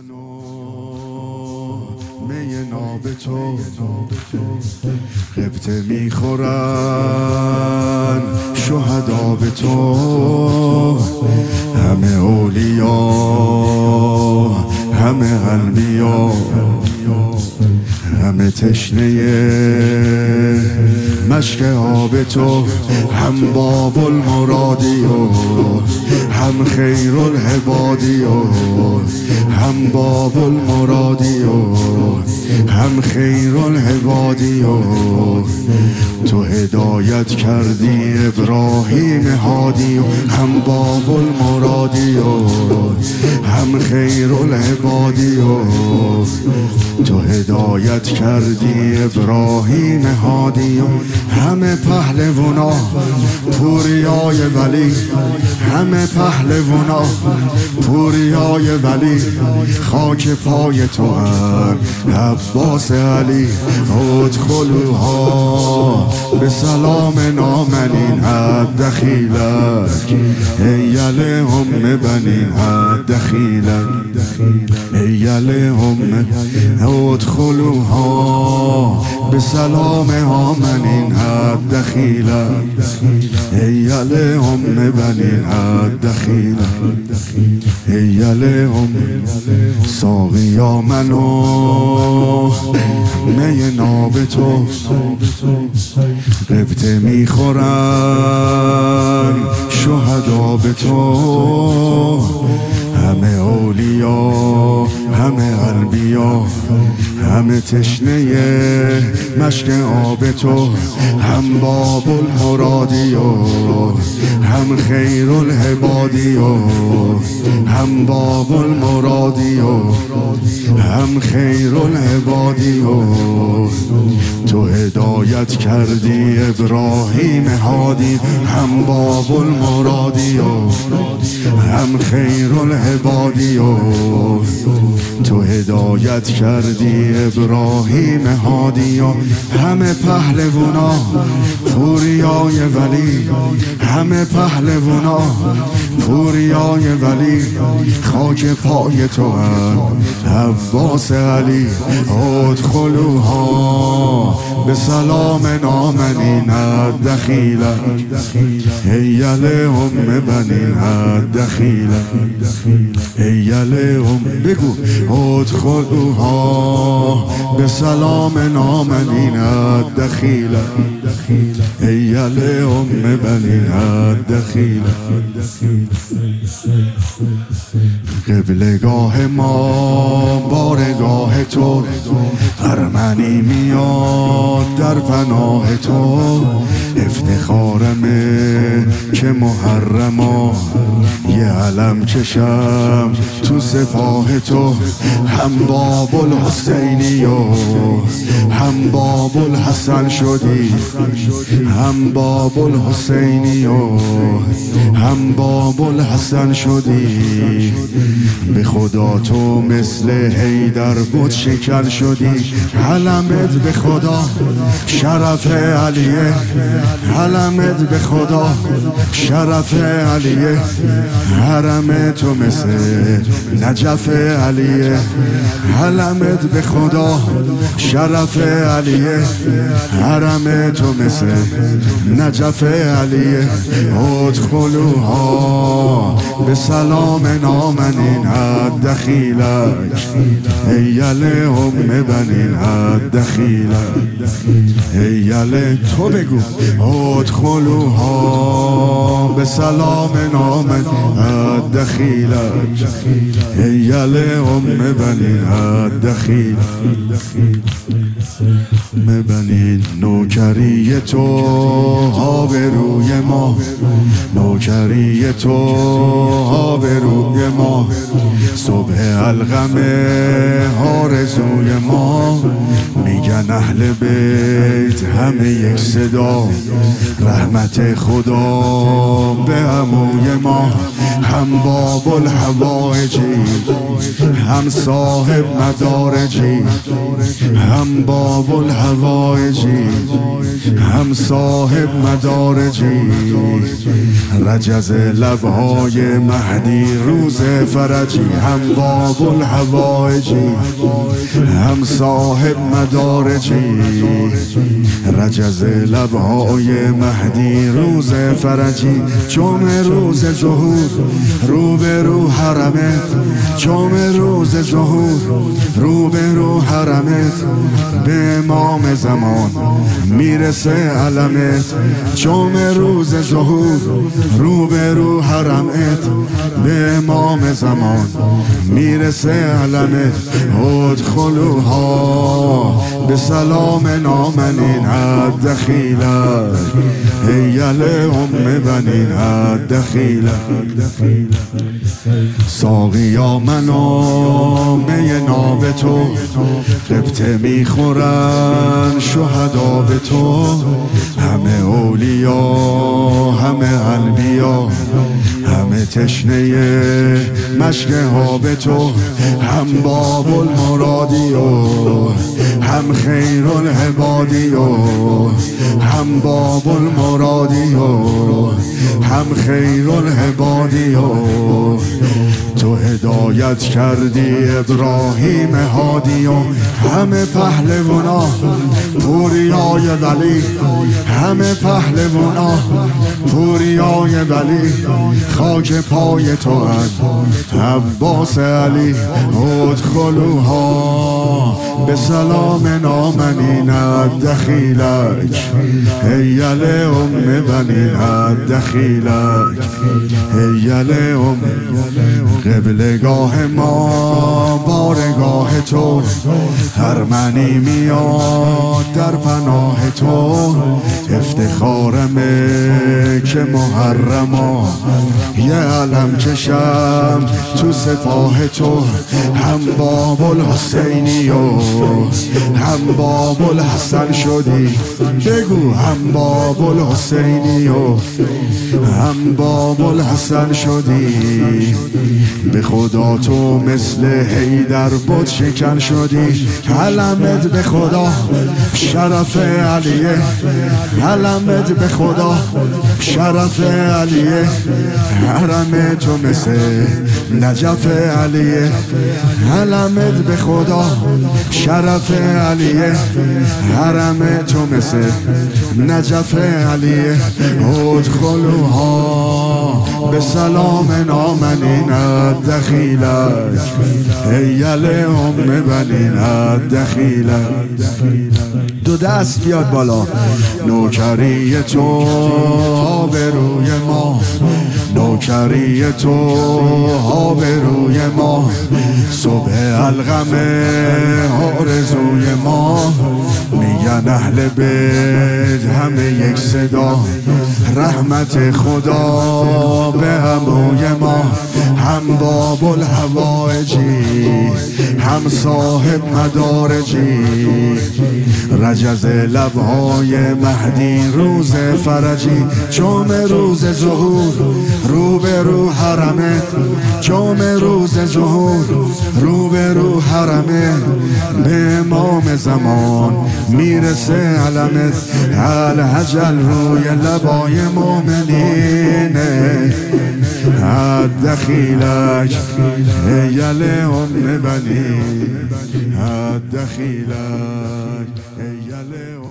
من و می ناب تو غبطه میخورن شهدا به تو، همه اولیا همه انبیا، همه تشنه مشک آب تو، هم باب المرادی و هم خیر العبادی و هم باب المرادی و هم خیر العبادی و تو هدایت کردی ابراهیم هادی و هم باب المرادی و هم خیر العبادی و تو هدایت کردی ابراهیم هادی و همه پهلوانا پوریای ولی، همه پهلوانا پوریای ولی، خاک پای تو هر عباس علی، ادخلوها به سلام نامنین حد دخیلک ایل هم بنین حد دخیلک ایل هم ادخلوها به سلام آمنین حد دخیلک ایل هم بنین حد دخیلک ایل هم ساقیا منو می ناب تو غبطه میخورن شهدا به تو، همه اولیا همه انبیا، همه تشنه مشک آب تو، هم باب المرادی و هم خیر العبادی و هم باب المرادی و هم خیر العبادی و تو هدایت کردی ابراهیم هادی، هم باب المرادی و هم خیر العبادی و تو هدایت کردی ابراهیم هادی و همه پهلوانا پوریای ولی، همه پهلوانا پوریای ولی، خاک پای تو عباس علی، ادخلوها به سلام نامنین حد دخیلک ایل هم بنین حد دخیلک ایل هم بگو ادخلوها به سلام نامنین حد دخیلک ایل هم بنین حد دخیلک. قبلگاه ما بارگاه تو، ارمنی میاد در پناه تو، افتخارمه که محرما یه علم کشم تو سپاه تو، هم باب الحسینی و هم باب الحسن شدی، هم باب الحسینی و هم باب الحسن شدی، به خدا تو مثل حیدر بود شکن شدی، علمت به خدا شرف علیه، علمت به خدا شرف علیه، حرم تو مثل نجف علیه، علمت به خدا شرف علیه، حرم تو مثل نجف علیه، ادخلوها به سلام نامنین حد دخیلک ایل هم بنین حد دخیلک ایل تو بگو ادخلوها به سلام نامنین حد دخیلک ایل هم بنین حد دخیلک مبنین نوکری تو آبروی ما، نوکری تو آبروی ما، صبح الغم آرزوی ما، میگن اهل بیت همه یک صدا، رحمت خدا به عموی ما، هم باب الحوائجی هم صاحب مدارجی، هم باب الهوایجی، هم صاحب مدارجی، رجز لبهای مهدی روز فرجی، هم باب الهوایجی، هم صاحب مدارجی، رجز لبهای مهدی روز فرجی، جمعه روز ظهور رو به رو حرمت، جمعه روز ظهور رو به رو حرمت، به امام زمان میرسه علمت، جمعه روز ظهور رو به رو حرمت، به امام زمان میرسه علمت، ادخلوها به سلام نامنین الدخیله، هیل بنین الدخیله، ساقیا منو می ناب تو، قبطه میخورن شهدا به تو، همه اولیا همه انبیا، همه تشنه مشک آب تو، هم باب المرادی و هم خیر العبادی و هم باب المرادی و هم خیر العبادی و تو هدایت کردی ابراهیم هادی و همه پهلوانا پوریای ولی، همه پهلوانا پوریای ولی، خاک پای تو اند عباس علی، ادخلوها به سلام نامنین الدخیلک، هیل بنین الدخیلک، هیل قبلگاه ما بارگاه تو، هر منی میاد در پناه تو، افتخارمه که محرما یه علم کشم تو سپاه تو، هم باب الحسینی و هم باب الحسن شدی، بگو هم باب الحسینی و هم باب الحسن شدی، به خدا تو مثل حیدر بود شکن شدی، علمت به خدا شرف علیه، علمت به خدا شرف علیه، حرم تو مثل نجف علیه، علمت به خدا شرف علیه، حرم تو مثل نجف علیه، ادخلوها به سلام نامنین الدخیلک، هیل بنین الدخیلک، دو دست بیاد بالا، نوکری تو آبروی ما، نوکری تو آبروی ما، صبح الغم آرزوی ما، میگن اهل بیت همه یک صدا، رحمت خدا به عموی ما، هم باب الهوایجی، هم صاحب مدارجی، رجز لبهای مهدی روز فرجی، جمعه روز ظهور رو به رو حرمت، جمعه روز ظهور رو به رو حرمت، به امام زمان میرسه علمت، الحجل روی لبای مومنینه الدخیلک، هیل بنین الدخیلک، هیل